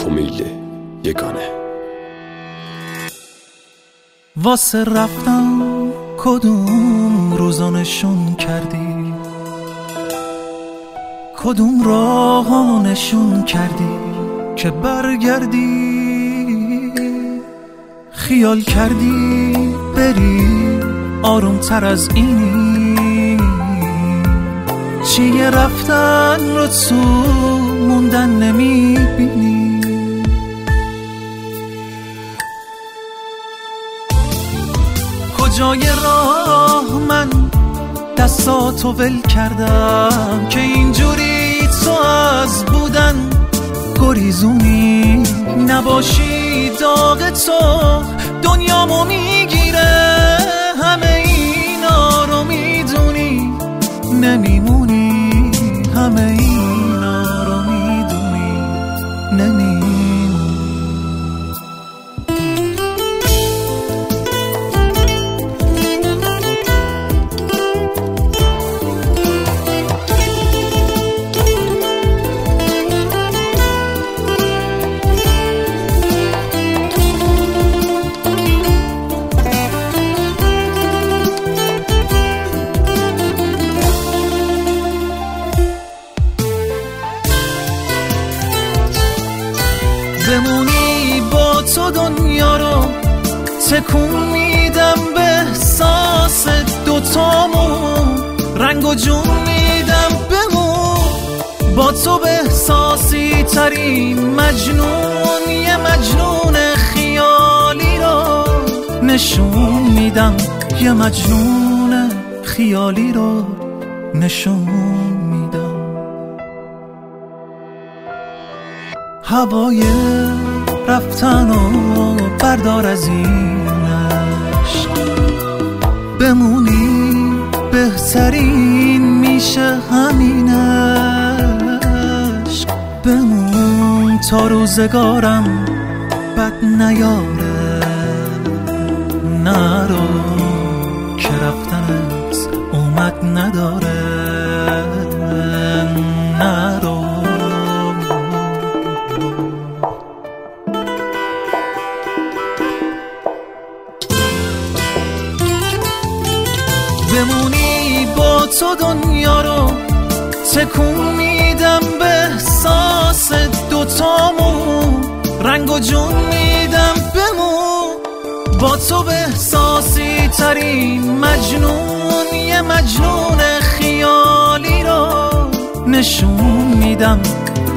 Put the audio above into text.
کمیل یگانه. واسه رفتم کدوم روزانشون کردی، کدوم راهانشون کردی که برگردی، خیال کردی بری آروم تر از اینی، چیه رفتن رو تو موندن نمیبینی. کجای راه من دستاتو ول کردم که اینجوری تو از بودن گریزونی، نباشی داغ تو دنیامو میگیره، همه اینا رو میدونی نمیمونی، همه اینا رو میدونی نمیمونی. بمونی با تو دنیا رو تکون میدم، به احساس دوتامون رنگ و جون میدم. بمون با تو به احساسی ترین مجنون، یه مجنون خیالی رو نشون میدم، یه مجنون خیالی رو نشون میدم. هوای رفتن و بردار از این عشق، بمونی بهترین میشه همین عشق. بمون تا روزگارم بد نیاره، نرو که رفتنت اومد نداره، نرو. بمونی با تو دنیا رو تکون میدم، به احساس دوتامون رنگ و جون میدم. بمون با تو به احساسی ترین مجنون، یه مجنون خیالی رو نشون میدم،